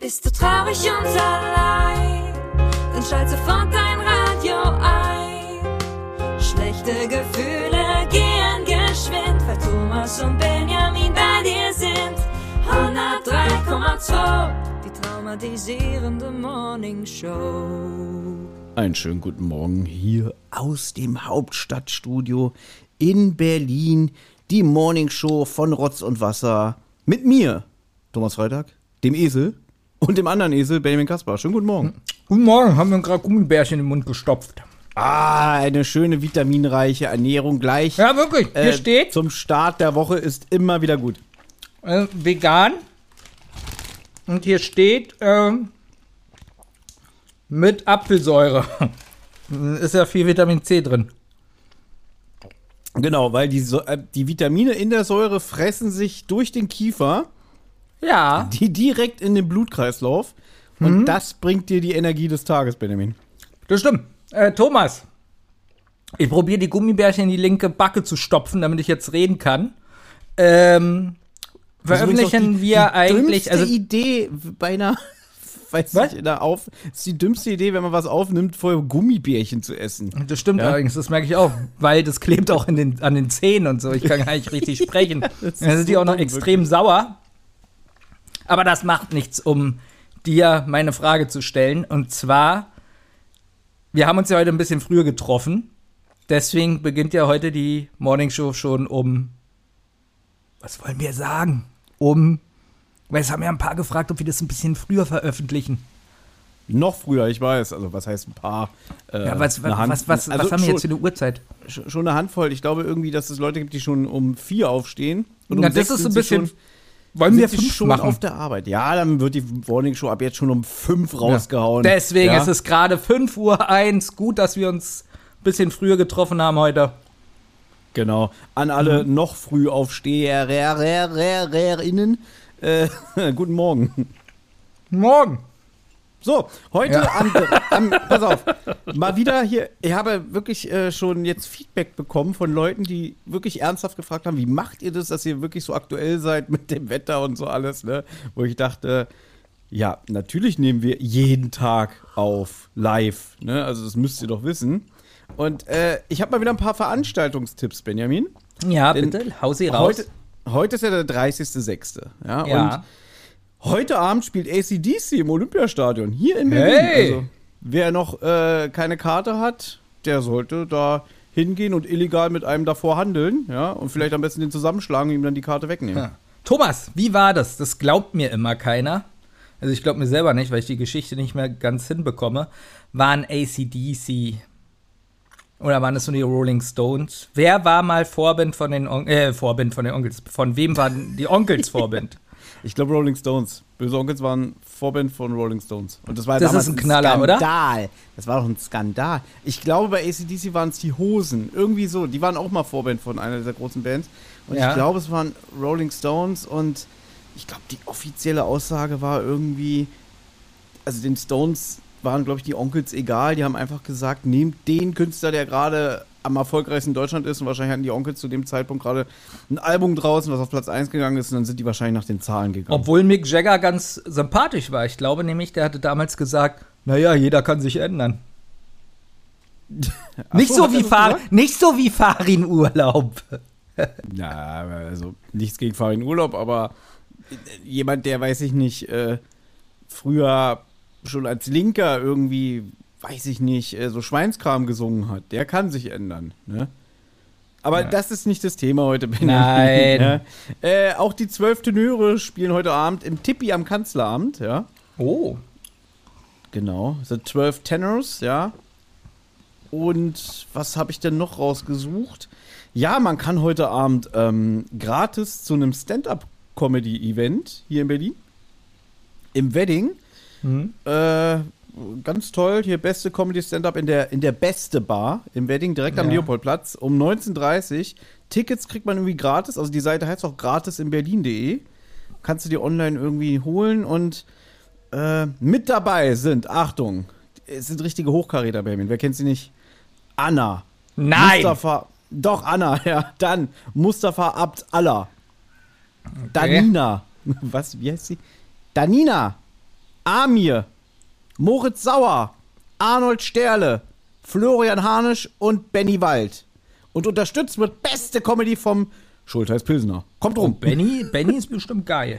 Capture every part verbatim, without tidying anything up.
Bist du traurig und allein, dann schalt sofort dein Radio ein. Schlechte Gefühle gehen geschwind, weil Thomas und Benjamin bei dir sind. hundertdrei Komma zwei, die traumatisierende Morning Show. Einen schönen guten Morgen hier aus dem Hauptstadtstudio in Berlin. Die Morning Show von Rotz und Wasser mit mir, Thomas Freitag, dem Esel und dem anderen Esel, Benjamin Kaspar. Schönen guten Morgen. Guten Morgen, haben wir gerade Gummibärchen im Mund gestopft. Ah, eine schöne vitaminreiche Ernährung gleich. Ja, wirklich. Hier äh, steht, zum Start der Woche ist immer wieder gut. äh, vegan. Und hier steht, ähm, mit Apfelsäure. Ist ja viel Vitamin C drin. Genau, weil die, so äh, die Vitamine in der Säure fressen sich durch den Kiefer, Ja. die direkt in den Blutkreislauf. Und das bringt dir die Energie des Tages, Benjamin. Das stimmt. Äh, Thomas, ich probiere die Gummibärchen in die linke Backe zu stopfen, damit ich jetzt reden kann. Ähm, veröffentlichen die, wir die eigentlich, dümmste also Idee bei einer, weiß Was? nicht, da auf, ist die dümmste Idee, wenn man was aufnimmt, vorher Gummibärchen zu essen. das stimmt Ja. allerdings, das merke ich auch, weil das klebt auch in den, an den Zähnen und so. Ich kann gar nicht richtig sprechen. Das Dann ist sind die so auch noch dumm, extrem wirklich. sauer. Aber das macht nichts, um dir meine Frage zu stellen. Und zwar, wir haben uns ja heute ein bisschen früher getroffen. Deswegen beginnt ja heute die Morning Show schon um, was wollen wir sagen? Um, weil es haben ja ein paar gefragt, ob wir das ein bisschen früher veröffentlichen. Noch früher, ich weiß. Also, was heißt ein paar? Äh, Ja, was, eine was, Hand- was, was, also was haben wir schon, jetzt für eine Uhrzeit? sch- Schon eine Handvoll. Ich glaube irgendwie, dass es Leute gibt, die schon um vier aufstehen. Und Na, um das sechs ist sind ein sie bisschen. Schon, Wollen wir sind sie fünf schon machen? auf der Arbeit. Ja, dann wird die Morning Show ab jetzt schon um fünf rausgehauen. Deswegen ja? ist es gerade fünf Uhr eins. Gut, dass wir uns ein bisschen früher getroffen haben heute. Genau. An alle Mhm. noch früh Aufsteherinnen. Äh, guten Morgen. Morgen. So, heute Ja. am, am, pass auf, mal wieder hier, ich habe wirklich äh, schon jetzt Feedback bekommen von Leuten, die wirklich ernsthaft gefragt haben, wie macht ihr das, dass ihr wirklich so aktuell seid mit dem Wetter und so alles, ne? Wo ich dachte, ja, natürlich nehmen wir jeden Tag auf, live, ne? Also das müsst ihr doch wissen. Und äh, ich habe mal wieder ein paar Veranstaltungstipps, Benjamin. Ja, Denn bitte, hau sie raus. Heute, heute ist ja der dreißigster sechste Ja, Ja. und heute Abend spielt A C D C im Olympiastadion hier in Berlin. Hey. Also, wer noch äh, keine Karte hat, der sollte da hingehen und illegal mit einem davor handeln, ja, und vielleicht am besten den zusammenschlagen und ihm dann die Karte wegnehmen. Ja. Thomas, wie war das? Das glaubt mir immer keiner. Also ich glaube mir selber nicht, weil ich die Geschichte nicht mehr ganz hinbekomme. Waren A C D C oder waren es nur die Rolling Stones? Wer war mal Vorband von den On äh, Vorband von den Onkels? Von wem waren die Onkels Vorband? Ich glaube Rolling Stones. Böse Onkels waren Vorband von Rolling Stones. Und das war Das damals ist ein Knaller, oder? Skandal. Das war doch ein Skandal. Ich glaube, bei A C D C waren es die Hosen. Irgendwie so. Die waren auch mal Vorband von einer dieser großen Bands. Und Ja. ich glaube, es waren Rolling Stones. Und ich glaube, die offizielle Aussage war irgendwie, also den Stones waren, glaube ich, die Onkels egal. Die haben einfach gesagt, nehmt den Künstler, der gerade am erfolgreichsten in Deutschland ist. Und wahrscheinlich hatten die Onkels zu dem Zeitpunkt gerade ein Album draußen, was auf Platz eins gegangen ist. Und dann sind die wahrscheinlich nach den Zahlen gegangen. Obwohl Mick Jagger ganz sympathisch war. Ich glaube nämlich, der hatte damals gesagt, naja, jeder kann sich ändern. Ach Nicht so, so, hat er wie das Fahr gesagt? nicht so wie Farin Urlaub. Na, also nichts gegen Farin Urlaub, aber jemand, der, weiß ich nicht, äh, früher schon als Linker irgendwie, weiß ich nicht, äh, so Schweinskram gesungen hat, der kann sich ändern, ne? Aber Ja. das ist nicht das Thema heute, Benjamin. Nein. Ja. Äh, auch die zwölf Tenöre spielen heute Abend im Tippi am Kanzleramt, ja. Oh. Genau, The zwölf Tenors, ja. Und was habe ich denn noch rausgesucht? Ja, man kann heute Abend ähm, gratis zu einem Stand-Up-Comedy-Event hier in Berlin im Wedding. Hm. Äh, ganz toll, hier beste Comedy-Stand-Up in der, in der beste Bar im Wedding, direkt am Ja. Leopoldplatz um neunzehn Uhr dreißig. Tickets kriegt man irgendwie gratis, also die Seite heißt auch gratis in berlin punkt de. Kannst du dir online irgendwie holen und äh, mit dabei sind, Achtung, es sind richtige Hochkaräter, Benjamin, wer kennt sie nicht? Anna. Nein. Mustafa, doch, Anna, ja. Dann Mustafa Abd Allah. Danina. Was, wie heißt sie? Danina. Amir, Moritz Sauer, Arnold Sterle, Florian Harnisch und Benny Wald. Und unterstützt wird beste Comedy vom Schultheiß Pilsener. Kommt rum. Benny, Benny ist bestimmt geil.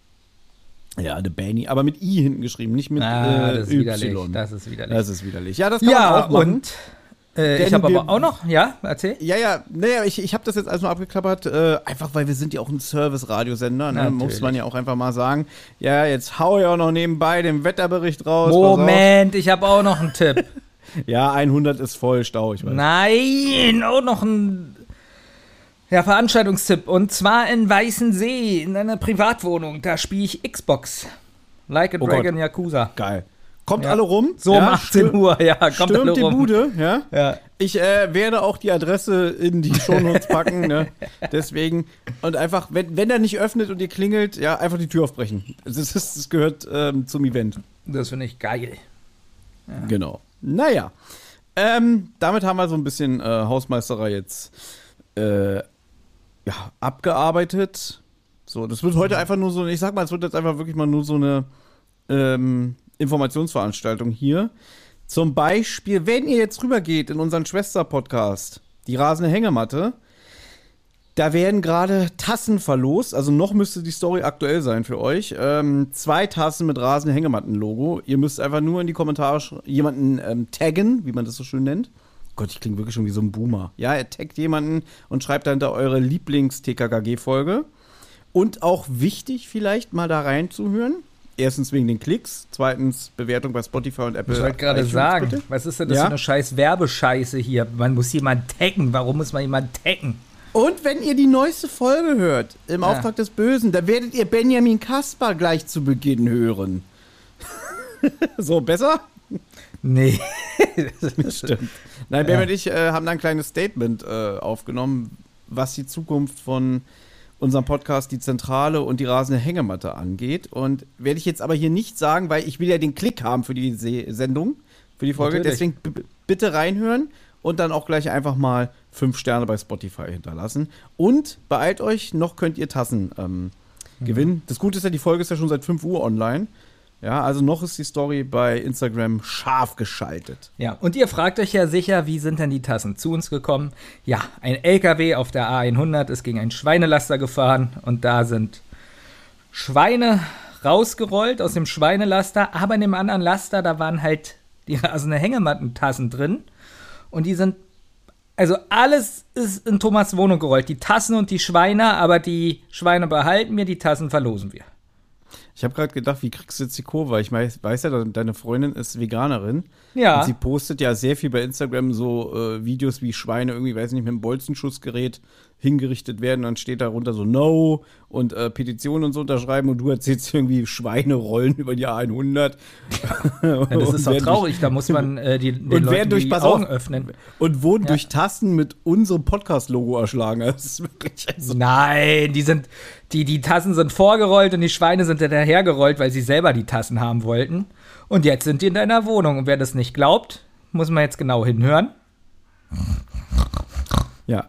Ja, der Benny, aber mit I hinten geschrieben, nicht mit Ah, äh, das ist Y. widerlich. Das ist widerlich. Das ist widerlich. Ja, das kann Ja, man auch machen. und äh, ich Denn habe wir- aber auch noch, ja, erzähl. Ja, ja, naja, ich, ich habe das jetzt alles nur abgeklappert, äh, einfach weil wir sind ja auch ein Service-Radiosender, ne? Natürlich. Muss man ja auch einfach mal sagen. Ja, jetzt hau ich auch noch nebenbei den Wetterbericht raus. pass Moment, ich habe auch noch einen Tipp. auf. Ja, hundert ist voll Stau, ich weiß. Nein, auch noch ein ja, Veranstaltungstipp. Und zwar in Weißensee, in einer Privatwohnung. Da spiele ich Xbox. Like a Oh Dragon Yakuza. Geil. Kommt Ja. alle rum. So ja, um achtzehn Uhr, ja, kommt Stürmt alle die rum. Bude, ja. Ja. Ich äh, werde auch die Adresse in die Shownotes packen, ne? Deswegen. Und einfach, wenn, wenn er nicht öffnet und ihr klingelt, ja, einfach die Tür aufbrechen. Das, ist, das gehört ähm, zum Event. Das finde ich geil. Genau. Naja. Ähm, damit haben wir so ein bisschen äh, Hausmeisterei jetzt äh, ja, abgearbeitet. So, das wird heute einfach nur so, ich sag mal, es wird jetzt einfach wirklich mal nur so eine ähm, Informationsveranstaltung hier. Zum Beispiel, wenn ihr jetzt rübergeht in unseren Schwester-Podcast, die rasende Hängematte, da werden gerade Tassen verlost, also noch müsste die Story aktuell sein für euch. Ähm, zwei Tassen mit rasende Hängematten-Logo. Ihr müsst einfach nur in die Kommentare sch- jemanden ähm, taggen, wie man das so schön nennt. Gott, ich klinge wirklich schon wie so ein Boomer. Ja, ihr taggt jemanden und schreibt dahinter eure Lieblings-T K K G-Folge. Und auch wichtig vielleicht mal da reinzuhören. Erstens wegen den Klicks, zweitens Bewertung bei Spotify und Apple. Ich wollte gerade iTunes, sagen, bitte. was ist denn das Ja? für eine scheiß Werbescheiße hier? Man muss jemanden taggen. Warum muss man jemanden taggen? Und wenn ihr die neueste Folge hört, im Ja. Auftrag des Bösen, da werdet ihr Benjamin Kaspar gleich zu Beginn hören. So, besser? Nee. Stimmt. Nein, Ben und ich äh, haben da ein kleines Statement äh, aufgenommen, was die Zukunft von unserem Podcast, die Zentrale und die rasende Hängematte angeht. Und werde ich jetzt aber hier nicht sagen, weil ich will ja den Klick haben für die Se- Sendung, für die Folge. Natürlich. Deswegen b- bitte reinhören und dann auch gleich einfach mal fünf Sterne bei Spotify hinterlassen. Und beeilt euch, noch könnt ihr Tassen ähm, Mhm. gewinnen. Das Gute ist ja, die Folge ist ja schon seit fünf Uhr online. Ja, also noch ist die Story bei Instagram scharf geschaltet. Ja, und ihr fragt euch ja sicher, wie sind denn die Tassen zu uns gekommen? Ja, ein L K W auf der A hundert ist gegen einen Schweinelaster gefahren und da sind Schweine rausgerollt aus dem Schweinelaster, aber in dem anderen Laster, da waren halt die rasende Hängemattentassen drin und die sind, also alles ist in Thomas' Wohnung gerollt, die Tassen und die Schweine, aber die Schweine behalten wir, die Tassen verlosen wir. Ich habe gerade gedacht, wie kriegst du jetzt die Kurve? Ich weiß, weiß ja, deine Freundin ist Veganerin. Ja. Und sie postet ja sehr viel bei Instagram so äh, Videos, wie Schweine irgendwie, weiß nicht, mit einem Bolzenschussgerät hingerichtet werden. Dann steht darunter so No und äh, Petitionen und so unterschreiben. Und du erzählst irgendwie, Schweine rollen über die A hundert. Ja, das ist doch traurig, da muss man äh, die, den und werden Leuten durch, die pass Augen auf, öffnen. und wurden Ja. durch Tasten mit unserem Podcast-Logo erschlagen. Das ist wirklich also Nein, die sind, die, die Tassen sind vorgerollt und die Schweine sind hinterhergerollt, weil sie selber die Tassen haben wollten. Und jetzt sind die in deiner Wohnung. Und wer das nicht glaubt, muss man jetzt genau hinhören. ja.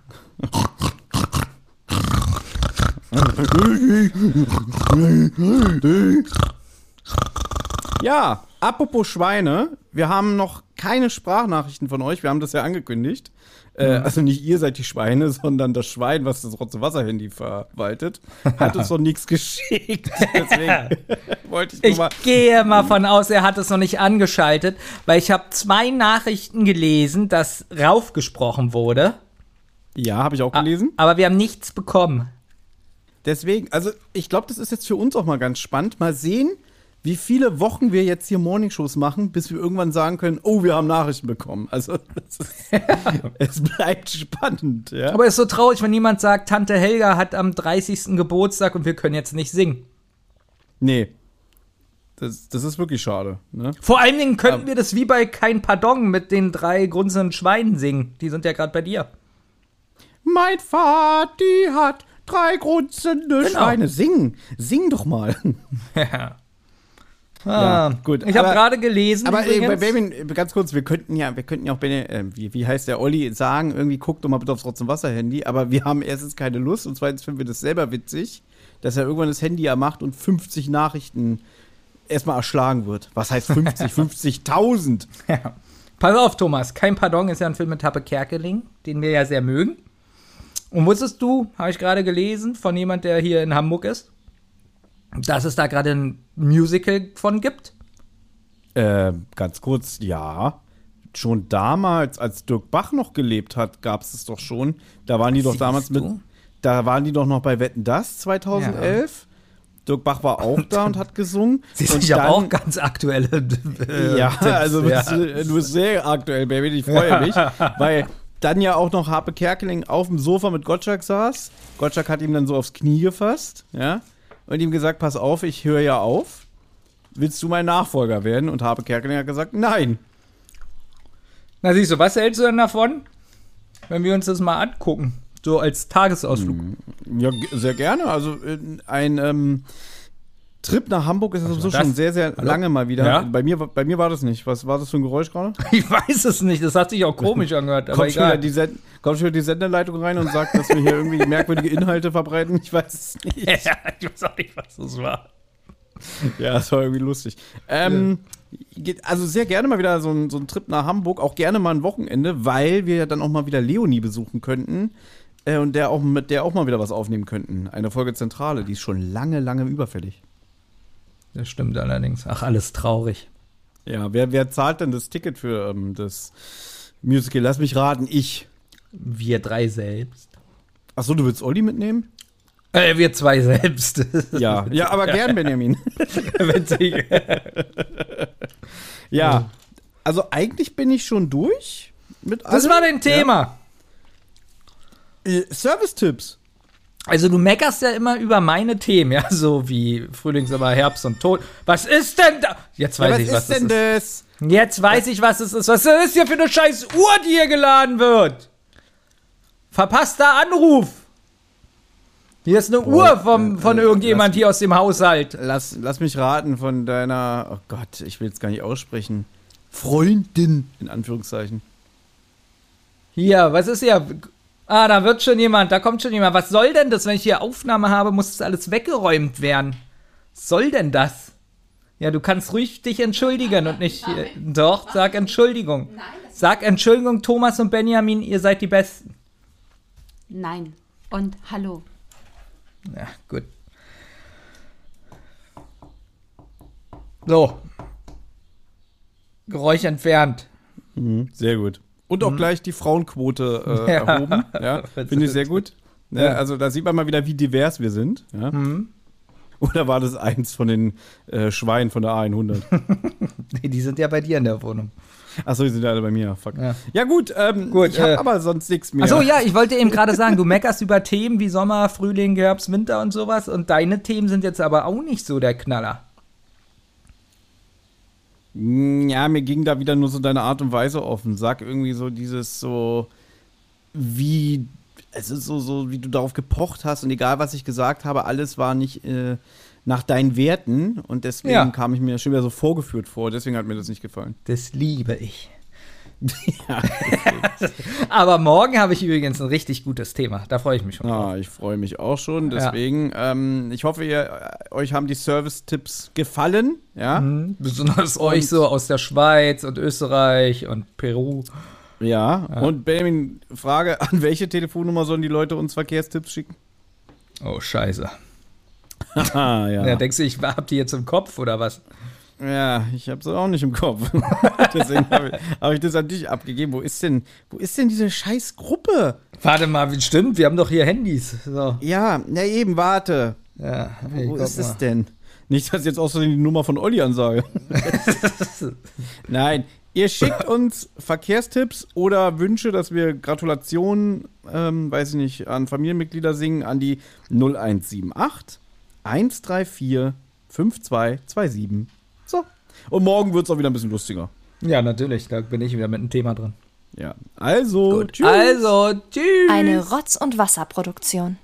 Ja, apropos Schweine, wir haben noch keine Sprachnachrichten von euch, wir haben das ja angekündigt. Äh, also nicht ihr seid die Schweine, sondern das Schwein, was das Rotze-Wasser-Handy verwaltet, hat uns noch nichts geschickt. Deswegen wollte ich nur Ich mal. gehe mal von aus, er hat es noch nicht angeschaltet, weil ich habe zwei Nachrichten gelesen, dass raufgesprochen wurde. Ja, habe ich auch gelesen. Aber wir haben nichts bekommen. Deswegen, also ich glaube, das ist jetzt für uns auch mal ganz spannend. Mal sehen, wie viele Wochen wir jetzt hier Morningshows machen, bis wir irgendwann sagen können, oh, wir haben Nachrichten bekommen. Also das ist, es bleibt spannend. Ja? Aber es ist so traurig, wenn jemand sagt, Tante Helga hat am dreißigsten Geburtstag und wir können jetzt nicht singen. Nee, das, das ist wirklich schade. Ne? Vor allen Dingen könnten Aber- wir das wie bei Kein Pardon mit den drei grunzenden Schweinen singen. Die sind ja gerade bei dir. Mein Vati hat drei grunzende Genau. Schweine. Sing, sing doch mal. Ja. Ja, Ah, gut, Ich habe aber- gerade gelesen. Aber äh, bei übrigens- Benjamin, ganz kurz, wir könnten ja, wir könnten ja auch, Benjamin, äh, wie, wie heißt der Olli, sagen, irgendwie guckt doch mal bitte aufs Rotz-und-Wasser-Handy, aber wir haben erstens keine Lust und zweitens finden wir das selber witzig, dass er irgendwann das Handy ja macht und fünfzig Nachrichten erstmal erschlagen wird. Was heißt fünfzig, fünfzigtausend? Ja. Pass auf, Thomas. Kein Pardon ist ja ein Film mit Happe Kerkeling, den wir ja sehr mögen. Und wusstest du, habe ich gerade gelesen, von jemand, der hier in Hamburg ist, dass es da gerade ein Musical von gibt? Äh, ganz kurz, ja. Schon damals, als Dirk Bach noch gelebt hat, gab es es doch schon. Da waren die doch Siehst damals mit. du? Da waren die doch noch bei Wetten, dass zweitausendelf. Ja. Dirk Bach war auch da und hat gesungen. Siehst du, ich habe auch ganz aktuelle äh, Ja, Tipps, also du bist, ja. du bist sehr aktuell, Baby. Ich freue mich. Weil dann ja auch noch Harpe Kerkeling auf dem Sofa mit Gottschalk saß. Gottschalk hat ihm dann so aufs Knie gefasst, ja, und ihm gesagt, pass auf, ich höre ja auf. Willst du mein Nachfolger werden? Und Harpe Kerkeling hat gesagt, nein. Na siehst du, was hältst du denn davon, wenn wir uns das mal angucken? So als Tagesausflug. Ja, g- sehr gerne. Also äh, ein ähm, Trip nach Hamburg ist sowieso das? schon sehr, sehr Hallo? lange mal wieder. Ja? Bei mir, bei mir war das nicht. Was war das für ein Geräusch gerade? Ich weiß es nicht, das hat sich auch komisch angehört, aber Kommt schon, wieder egal. die Send- kommt schon wieder die Sendeleitung rein und sagt, dass wir hier irgendwie merkwürdige Inhalte verbreiten? Ich weiß es nicht. Ja, ich weiß auch nicht, was das war. Ja, das war irgendwie lustig. Ähm, geht- Also sehr gerne mal wieder so ein, so ein Trip nach Hamburg, auch gerne mal ein Wochenende, weil wir ja dann auch mal wieder Leonie besuchen könnten äh, und der auch mit der auch mal wieder was aufnehmen könnten. Eine Folge Zentrale, die ist schon lange, lange überfällig. Das stimmt allerdings. Ach, alles traurig. Ja, wer, wer zahlt denn das Ticket für ähm, das Musical? Lass mich raten, ich. Wir drei selbst. Achso, du willst Olli mitnehmen? Äh, wir zwei selbst. Ja, ja, aber gern, Benjamin. Witzig. Ja, also eigentlich bin ich schon durch mit allem. Das war dein Thema. Ja. Äh, Service-Tipps. Also du meckerst ja immer über meine Themen, ja, so wie Frühling, Sommer, Herbst und Tod. Was ist denn da? Jetzt weiß Ja, was ich, was ist denn das das? ist. Jetzt weiß ich, was es ist. Was ist hier für eine scheiß Uhr, die hier geladen wird? Verpasster Anruf. Hier ist eine Boah, Uhr vom, von äh, irgendjemand lass- hier aus dem Haushalt. Lass, lass mich raten von deiner, oh Gott, ich will jetzt gar nicht aussprechen, Freundin, in Anführungszeichen. Hier, was ist hier? Ah, da wird schon jemand, da kommt schon jemand. Was soll denn das? Wenn ich hier Aufnahme habe, muss das alles weggeräumt werden. Was soll denn das? Ja, du kannst ruhig dich entschuldigen und nicht. Äh, doch, sag Entschuldigung. Sag Entschuldigung, Thomas und Benjamin, ihr seid die Besten. Nein. Und hallo. Ja, gut. So. Geräusch entfernt. Sehr gut. Und auch gleich die Frauenquote äh, Ja. erhoben. Ja, finde ich sehr gut. Ja, also da sieht man mal wieder, wie divers wir sind. Ja. Oder war das eins von den äh, Schweinen von der A hundert? Nee, die sind ja bei dir in der Wohnung. Achso, die sind ja alle bei mir. Fuck. Ja. Ja, gut, ähm, Gut, ich habe äh, aber sonst nichts mehr. Achso, ja, ich wollte eben gerade sagen, du meckerst über Themen wie Sommer, Frühling, Herbst, Winter und sowas und deine Themen sind jetzt aber auch nicht so der Knaller. Ja, mir ging da wieder nur so deine Art und Weise offen. Sag irgendwie so dieses so, wie, es ist so, so, wie du darauf gepocht hast und egal, was ich gesagt habe, alles war nicht äh, nach deinen Werten und deswegen Ja. kam ich mir schon wieder so vorgeführt vor. Deswegen hat mir das nicht gefallen. Das liebe ich. Ja, Aber morgen habe ich übrigens ein richtig gutes Thema. Da freue ich mich schon. ah, ich freue mich auch schon. Deswegen, ähm, ich hoffe, ihr, euch haben die Service-Tipps gefallen. Ja, Mhm. Besonders euch so aus der Schweiz und Österreich und Peru. ja. Und Benjamin, Frage, an welche Telefonnummer sollen die Leute uns Verkehrstipps schicken? Oh, scheiße. Ah, ja. Ja, denkst du, ich hab die jetzt im Kopf oder was? Ja, ich habe es auch nicht im Kopf. Deswegen habe ich, hab ich das an dich abgegeben. Wo ist denn, wo ist denn diese scheiß Gruppe? Warte mal, wie stimmt? Wir haben doch hier Handys. So. Ja, na eben, warte. Ja, Wo guck ist mal. es denn? Nicht, dass ich jetzt außerdem die Nummer von Olli ansage. Nein, ihr schickt uns Verkehrstipps oder Wünsche, dass wir Gratulationen, ähm, weiß ich nicht, an Familienmitglieder singen, an die null eins sieben acht, eins drei vier, fünf zwei zwei sieben. So. Und morgen wird es auch wieder ein bisschen lustiger. Ja, natürlich. Da bin ich wieder mit einem Thema drin. Ja. Also, Gut. Also, tschüss. Eine Rotz- und Wasserproduktion.